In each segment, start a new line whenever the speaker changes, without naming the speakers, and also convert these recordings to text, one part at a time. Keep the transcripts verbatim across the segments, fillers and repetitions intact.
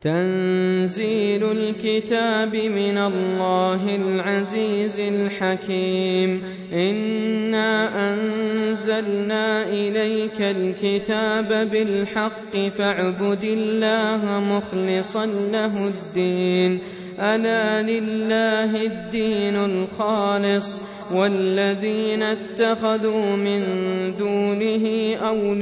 تنزيل الكتاب من الله العزيز الحكيم. إنا أنزلنا إليك الكتاب بالحق فاعبد الله مخلصا له الدين. ألا لله الدين الخالص والذين اتخذوا من دونه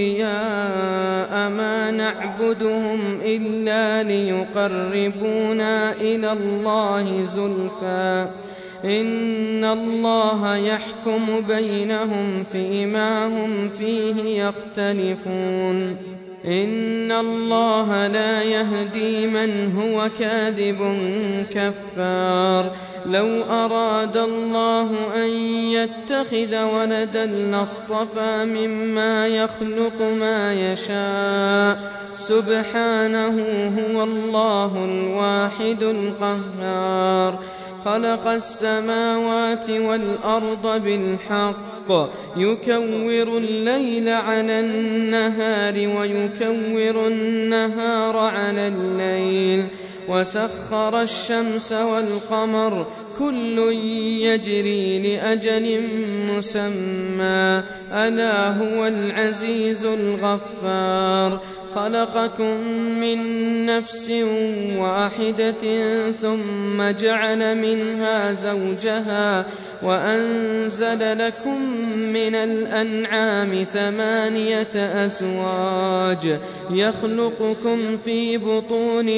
أولياء ما نعبدهم إلا ليقربونا إلى الله زلفى إن الله يحكم بينهم فيما هم فيه يختلفون. إن الله لا يهدي من هو كاذب كفار. لو أراد الله أن يتخذ ولدا لاصطفى مما يخلق ما يشاء سبحانه هو الله الواحد القهار. خلق السماوات والأرض بالحق يكور الليل على النهار ويكور النهار على الليل وسخر الشمس والقمر كل يجري لأجل مسمى ألا هو العزيز الغفار. خلقكم من نفس واحدة ثم جعل منها زوجها وأنزل لكم من الأنعام ثمانية أزواج يخلقكم في بطون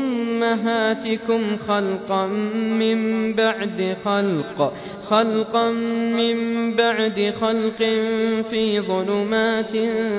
أمهاتكم خلقا من بعد خلق خلقا من بعد خلق في ظلمات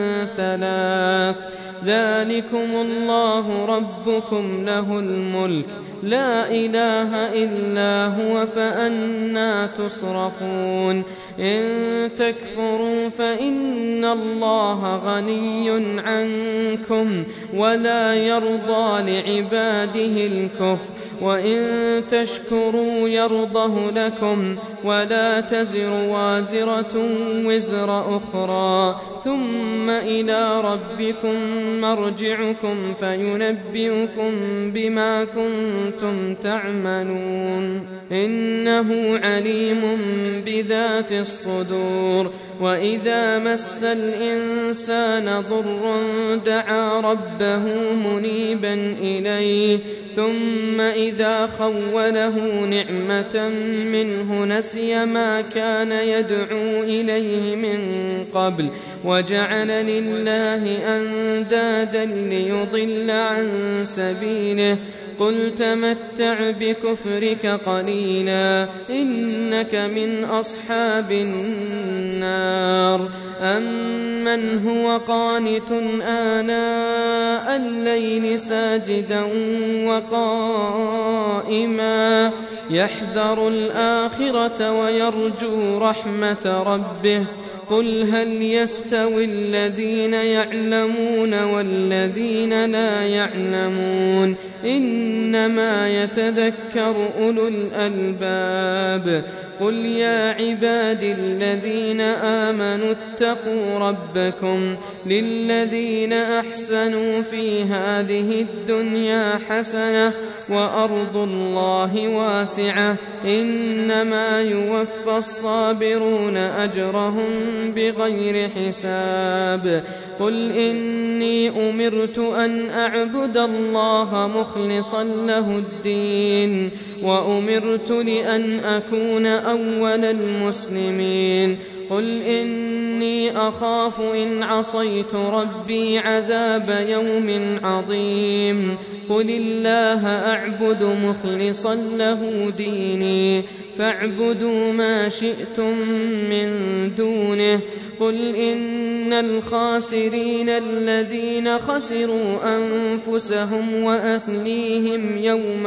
ثلاث ذلكم الله ربكم له الملك لا إله إلا هو فأنى تصرفون. إن تكفروا فإن الله غني عنكم ولا يرضى لعباده الكفر وإن تشكروا يرضه لكم ولا تزر وازرة وزر أخرى ثم إلى ربكم مرجعكم فينبئكم بما كنتم تعملون. إنه عليم بذات الصدور. وإذا مس الإنسان ضر دعا ربه منيبا إليه ثم إذا خوله نعمة منه نسي ما كان يدعو إليه من قبل وجعل لله أندادا ليضل عن سبيله. قل تمتع بكفرك قليلا إنك من أصحاب النار. أمن هو قانت آناء الليل ساجدا وقائما يحذر الآخرة ويرجو رحمة ربه. قل هل يستوي الذين يعلمون والذين لا يعلمون إنما يتذكر أولو الألباب. قل يا عبادي الذين آمنوا اتقوا ربكم للذين أحسنوا في هذه الدنيا حسنة وأرض الله واسعة إنما يوفى الصابرون أجرهم بغير حساب. قل إني أمرت أن أعبد الله مخلصا له الدين وأمرت لأن أكون أول المسلمين. قل إني أخاف إن عصيت ربي عذاب يوم عظيم. قل الله أعبد مخلصا له ديني فاعبدوا ما شئتم من دونه. قل إن الخاسرين الذين خسروا أنفسهم وأهليهم يوم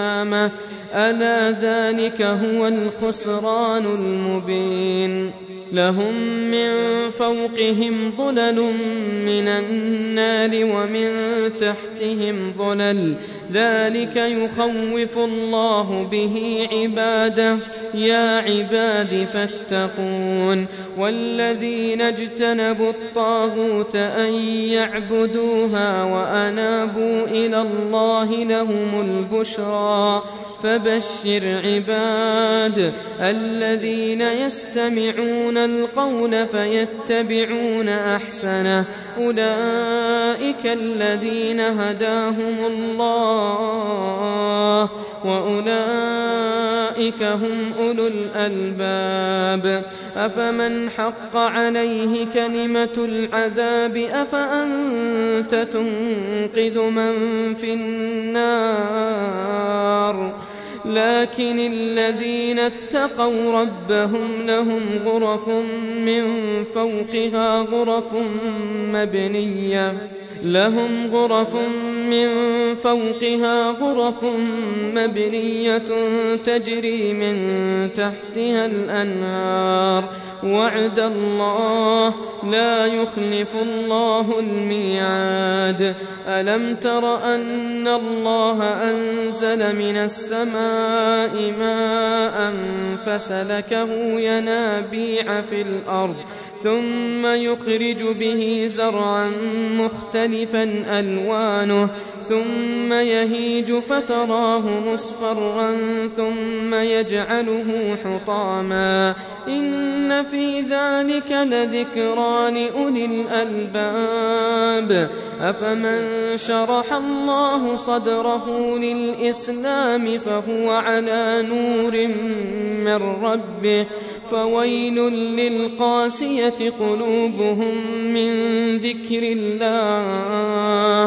القيامة ألا ذلك هو الخسران المبين. لهم من فوقهم ظلل من النار ومن تحتهم ظلل ذلك يخوف الله به عباده يا عباد فاتقون والذين اجتنبوا الطاغوت أن يعبدوها وأنابوا إلى الله لهم البشرى فبشر عباد الذين يستمعون القول فيتبعون أحسنه أولئك الذين هداهم الله وأولئك هم أولو الألباب أفمن حق عليه كلمة العذاب أفأنت تنقذ من في النار لكن الذين اتقوا ربهم لهم غرف من فوقها غرف مبنية لهم غرف من فوقها غرف مبنية تجري من تحتها الأنهار وعد الله لا يخلف الله الميعاد ألم تر أن الله أنزل من السماء ماء فسلكه ينابيع في الأرض ثم يخرج به زرعا مختلفا ألوانه ثم يهيج فتراه مصفرا ثم يجعله حطاما إن في ذلك لذكرى لأولي الألباب أفمن شرح الله صدره للإسلام فهو على نور من ربه فويل للقاسية قلوبهم من ذكر الله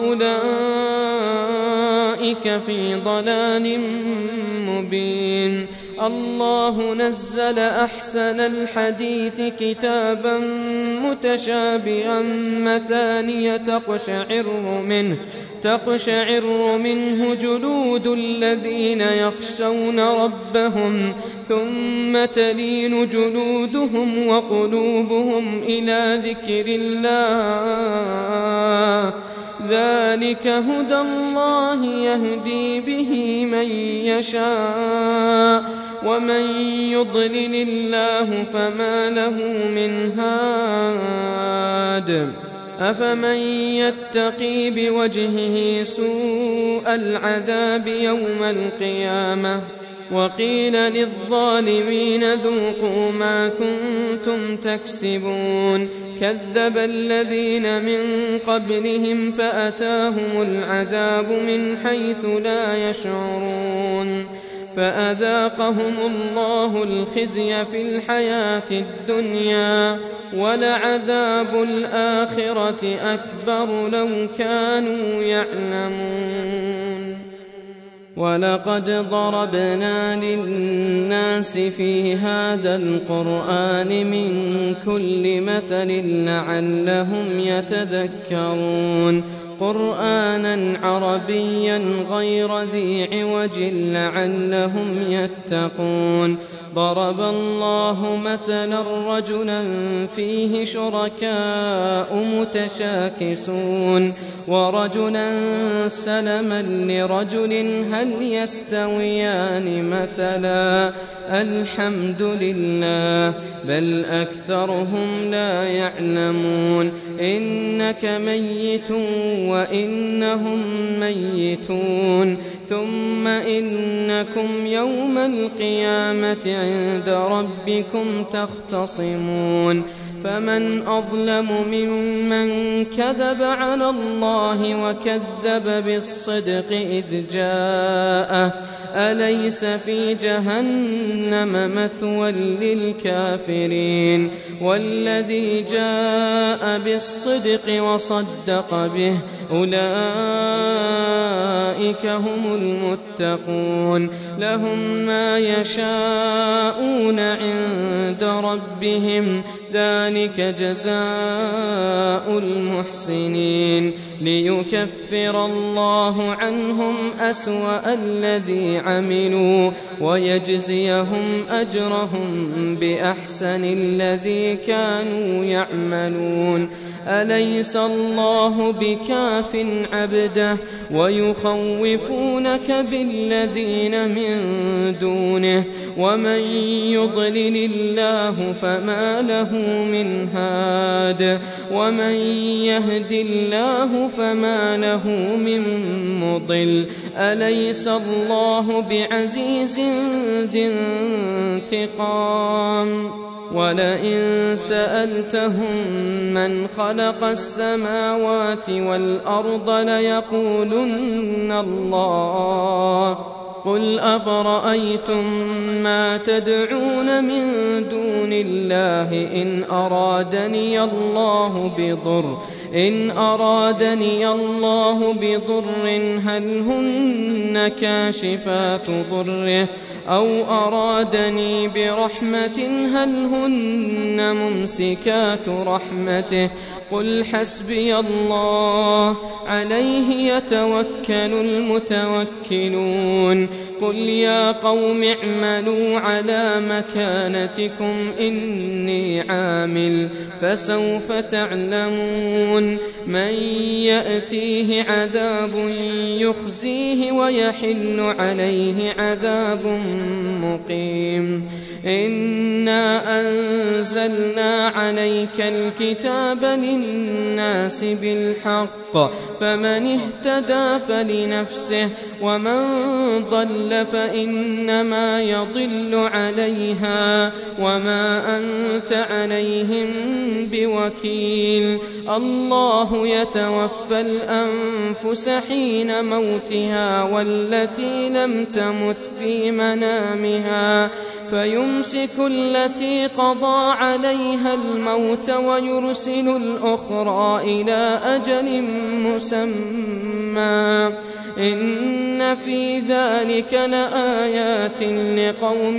أولئك في ضلال مبين الله نزل أحسن الحديث كتابا متشابها مثانية تقشعر منه تقشعر منه جلود الذين يخشون ربهم ثم تلين جلودهم وقلوبهم إلى ذكر الله ذلك هدى الله يهدي به من يشاء ومن يضلل الله فما له من هاد أفمن يتقي بوجهه سوء العذاب يوم القيامة وقيل للظالمين ذوقوا ما كنتم تكسبون كذب الذين من قبلهم فأتاهم العذاب من حيث لا يشعرون فأذاقهم الله الخزي في الحياة الدنيا ولعذاب الآخرة أكبر لو كانوا يعلمون ولقد ضربنا للناس في هذا القرآن من كل مثل لعلهم يتذكرون قرآنا عربيا غير ذي عوج لعلهم يتقون ضرب الله مثلا رجلا فيه شركاء متشاكسون ورجلا سلما لرجل هل يستويان مثلا الحمد لله بل أكثرهم لا يعلمون إنك ميت وإنهم ميتون ثم إنكم يوم القيامة عند ربكم تختصمون فمن أظلم ممن كذب على الله وكذب بالصدق إذ جاءه أليس في جهنم مثوى للكافرين والذي جاء بالصدق وصدق به أولئك هم المتقون لهم ما يشاءون عند ربهم ذلك جزاء المحسنين ليكفر الله عنهم أسوأ الذي عملوا ويجزيهم أجرهم بأحسن الذي كانوا يعملون أليس الله بكاف عبده ويخوفونك بالذين من دونه ومن يضلل الله فما له من هاد ومن يهد الله فما له من مضل أليس الله بعزيز ذي انتقام ولئن سألتهم من خلق السماوات والأرض ليقولن الله قل أفرأيتم ما تدعون من دون الله إن أرادني الله بضر إن أرادني الله بضر هل هن كاشفات ضره أو أرادني برحمة هل هن ممسكات رحمته قل حسبي الله عليه يتوكل المتوكلون قل يا قوم اعملوا على مكانتكم إني عامل فسوف تعلمون من يأتيه عذاب يخزيه ويحل عليه عذاب مقيم إنا أنزلنا عليك الكتاب للناس بالحق فمن اهتدى فلنفسه ومن ضل فإنما يضل عليها وما أنت عليهم بوكيل الله يتوفى الأنفس حين موتها والتي لم تمت في منامها فيمسك التي قضى عليها الموت ويرسل الأخرى إلى أجل مسمى إن في ذلك لآيات لقوم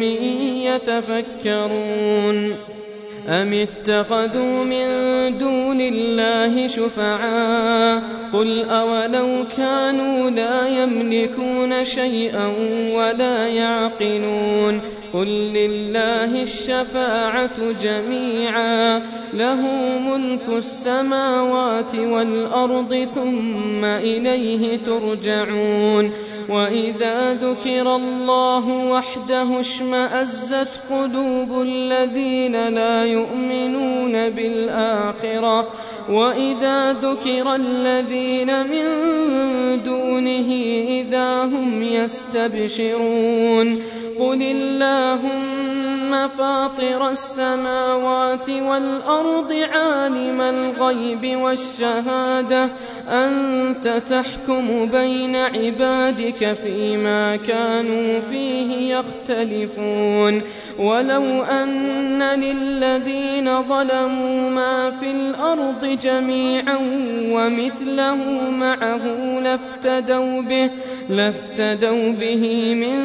يتفكرون أم اتخذوا من دون الله شفعاء قل أولو كانوا لا يملكون شيئا ولا يعقلون قل لله الشفاعة جميعا له ملك السماوات والأرض ثم إليه ترجعون وإذا ذكر الله وحده اشمأزت قلوب الذين لا يؤمنون بالآخرة وإذا ذكر الذين من دونه إذا هم يستبشرون قل اللهم فاطر السماوات والأرض عالم الغيب والشهادة أنت تحكم بين عبادك فيما كانوا فيه يختلفون ولو أن للذين ظلموا ما في الأرض جميعا ومثله معه لافتدوا به, لافتدوا به من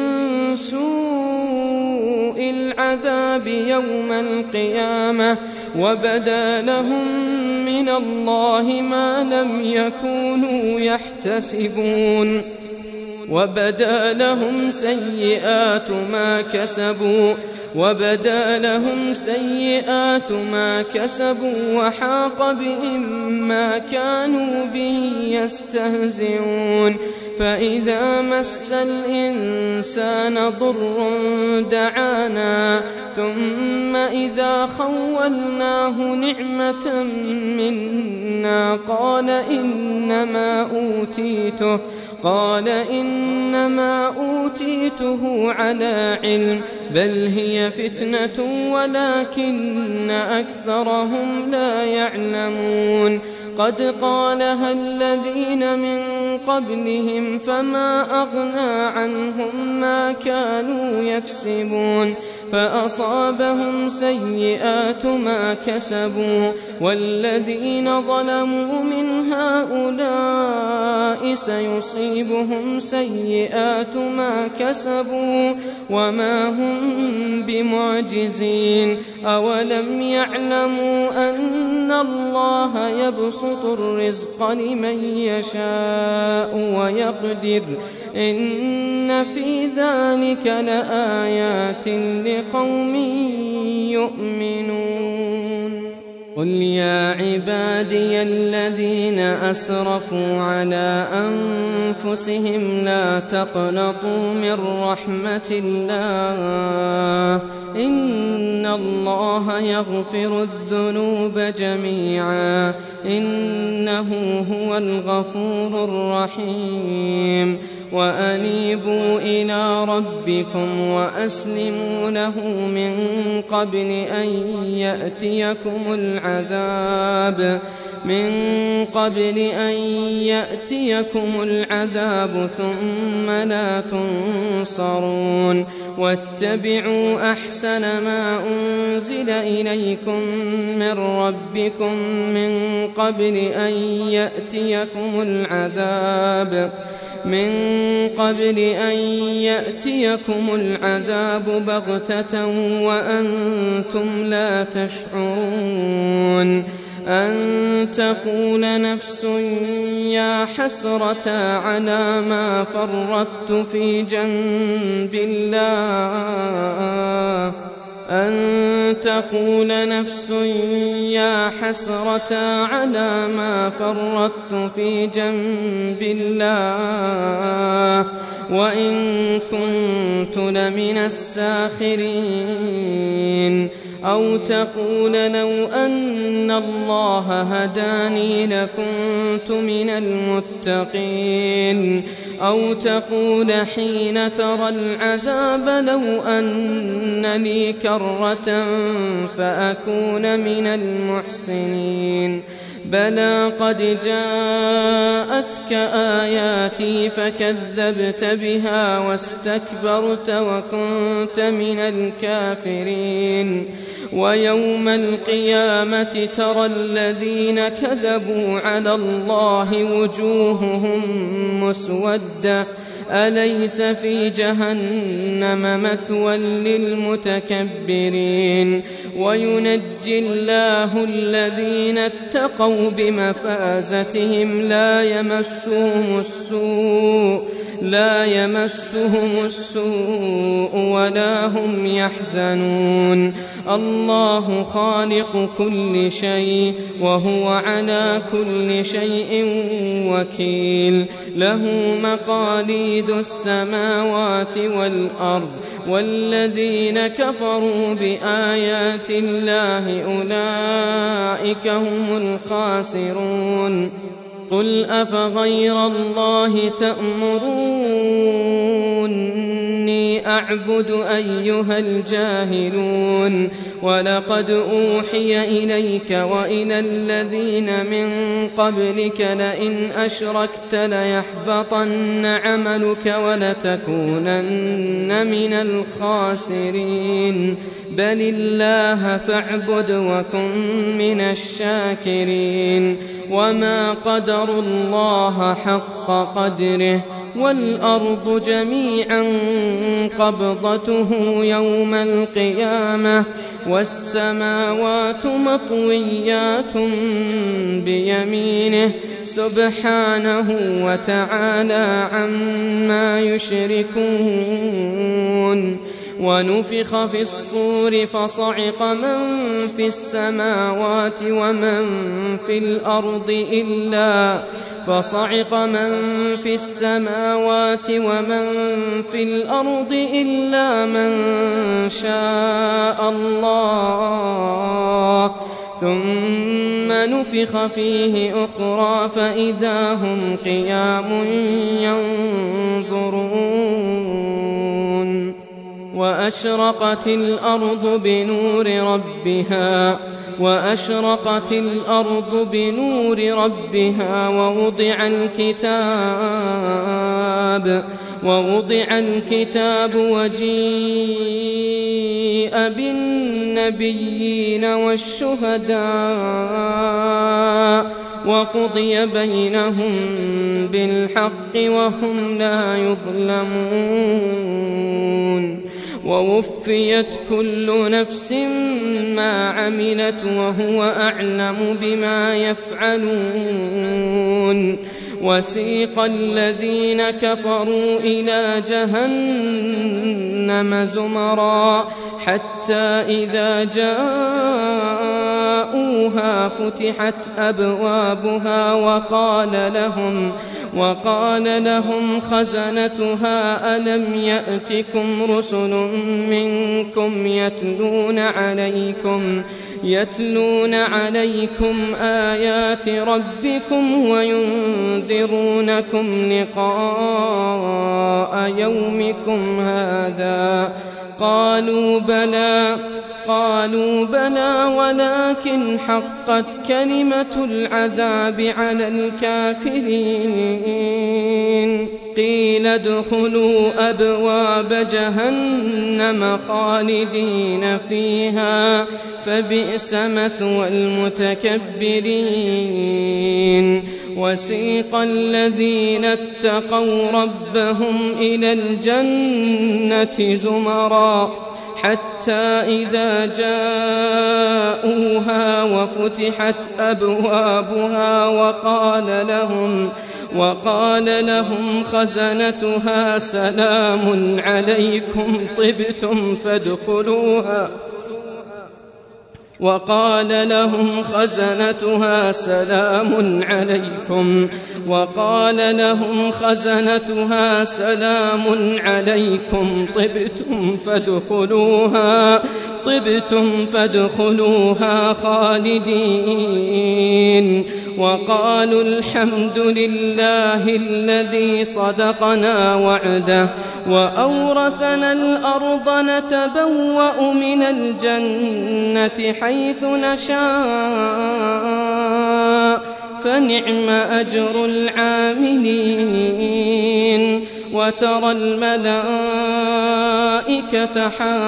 سوء العذاب يوم القيامة وبدا لهم من الله ما لم يكونوا يحتسبون وبدا لهم سيئات ما كسبوا وبدا لهم سيئات ما كسبوا وحاق بهم ما كانوا به يستهزئون فإذا مس الإنسان ضر دعانا ثم إذا خولناه نعمة منا قال إنما أوتيته قال إنما أوتيته على علم بل هي فتنة ولكن أكثرهم لا يعلمون قد قالها الذين من قبلهم فما أغنى عنهم ما كانوا يكسبون فأصابهم سيئات ما كسبوا والذين ظلموا من هؤلاء سيصيبهم سيئات ما كسبوا وما هم بمعجزين أولم يعلموا أن الله يبسط الرزق لمن يشاء ويقدر إن في ذلك لآيات لقوم يؤمنون قل يا عبادي الذين أسرفوا على أنفسهم لا تقنطوا من رحمة الله إن الله يغفر الذنوب جميعا إنه هو الغفور الرحيم وأنيبوا إلى ربكم وأسلموا له من قبل أن يأتيكم العذاب من قبل أن يأتيكم العذاب ثم لا تنصرون واتبعوا أحسن ما أنزل إليكم من ربكم من قبل أن يأتيكم العذاب من قبل أن يأتيكم العذاب بغتة وأنتم لا تشعرون أن تقول نفس يا حسرة على ما فرطت في جنب الله أن تقول نفس يا حسرة على ما فرطت في جنب الله وإن كنت لمن الساخرين أو تقول لو أن الله هداني لكنت من المتقين أو تقول حين ترى العذاب لو أن لي كرة فأكون من المحسنين بلى قد جاءتك آياتي فكذبت بها واستكبرت وكنت من الكافرين ويوم القيامة ترى الذين كذبوا على الله وجوههم مسودة أليس في جهنم مثوى للمتكبرين وينجي الله الذين اتقوا بمفازتهم لا يمسهم السوء لا يمسهم السوء ولا هم يحزنون الله خالق كل شيء وهو على كل شيء وكيل له مقاليد السماوات والأرض والذين كفروا بآيات الله أولئك هم الخاسرون قل أفغير الله تأمروني أعبد أيها الجاهلون ولقد أوحي إليك وإلى الذين من قبلك لئن أشركت ليحبطن عملك ولتكونن من الخاسرين بل الله فاعبد وكن من الشاكرين وما قدروا الله حق قدره والأرض جميعا قبضته يوم القيامة والسماوات مطويات بيمينه سبحانه وتعالى عما يشركون ونفخ في الصور فصعق من في السماوات ومن في الأرض إلا فصعق من في السماوات ومن في الأرض إلا من شاء الله ثم نفخ فيه أخرى فإذا هم قيام ينظرون وأشرقت الأرض بنور ربها وأشرقت الأرض بنور ربها ووضع الكتاب ووضع الكتاب وجيء بالنبيين والشهداء وقضي بينهم بالحق وهم لا يظلمون ووفيت كل نفس ما عملت وهو أعلم بما يفعلون وسيق الذين كفروا إلى جهنم زمرا حتى إذا جاءوها فتحت أبوابها وقال لهم وقال لهم خزنتها ألم يأتكم رسل منكم يتلون عليكم يتلون عليكم آيات ربكم وينذرونكم لقاء يومكم هذا قالوا بلى قالوا بلى ولكن حقت كلمة العذاب على الكافرين قيل ادخلوا أبواب جهنم خالدين فيها فبئس مثوى المتكبرين وسيق الذين اتقوا ربهم إلى الجنة زمرا حتى إذا جاءوها وفتحت أبوابها وقال لهم وقال لهم خزنتها سلام عليكم طبتم فادخلوها وقال لهم خزنتها سلام عليكم وقال لهم خزنتها سلام عليكم طبتم فادخلوها طبتم فادخلوها خالدين وقالوا الحمد لله الذي صدقنا وعده وأورثنا الأرض نتبوأ من الجنة حيث نشاء فنعم أجر العاملين وترى الملائكة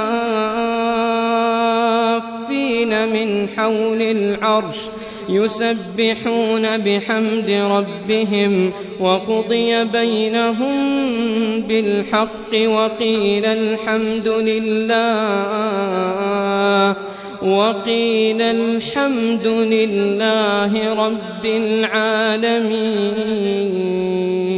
حافين من حول العرش يسبحون بحمد ربهم وقضي بينهم بالحق وقيل الحمد لله وقيل الحمد لله رب العالمين.